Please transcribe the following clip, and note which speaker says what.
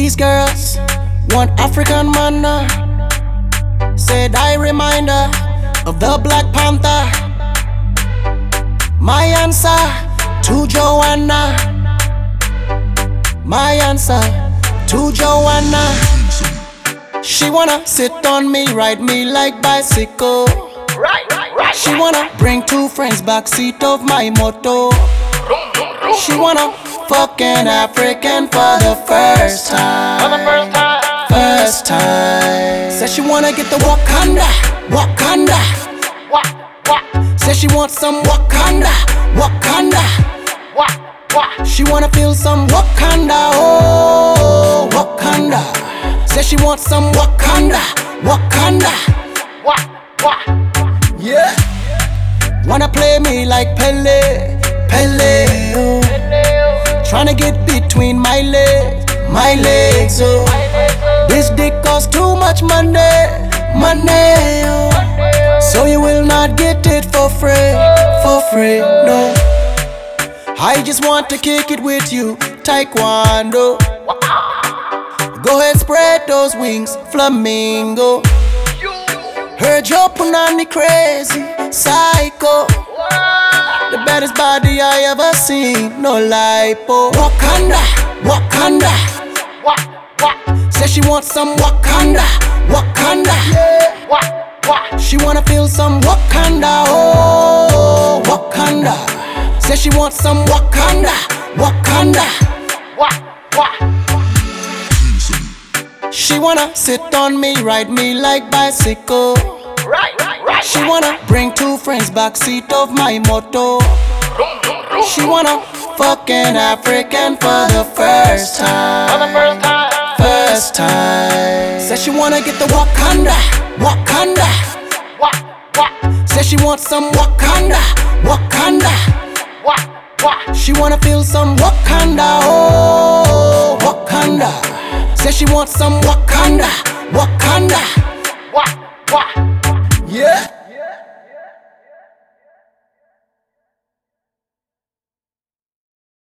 Speaker 1: These girls want African manna. Said I remind her of the Black Panther. My answer to Joanna. My answer to Joanna. She wanna sit on me, ride me like bicycle. She wanna bring two friends backseat of my moto. She wanna fuck an African for the first time. First time. Says she wanna get the Wakanda, Wakanda. Says she wants some Wakanda, Wakanda. She wanna feel some Wakanda, oh Wakanda. Says she wants some Wakanda, Wakanda. Yeah. Wanna play me like Pele, Pele, oh. Tryna get between my legs, oh. This dick costs too much money, money, oh. So you will not get it for free, no. I just want to kick it with you, taekwondo. Go ahead, spread those wings, flamingo. Heard your punani crazy, psycho. The baddest body I ever seen, no lipo. Wakanda, Wakanda. Says she wants some Wakanda, Wakanda. She wanna feel some Wakanda, oh Wakanda. Says she wants some Wakanda, Wakanda. She wanna sit on me, ride me like bicycle. She wanna bring two friends backseat of my moto. She wanna fuck an African for the first time. First time. Says she wanna get the Wakanda, Wakanda. Says she wants some Wakanda, Wakanda. She wanna feel some Wakanda, oh Wakanda. Says she wants some Wakanda, Wakanda. Yeah.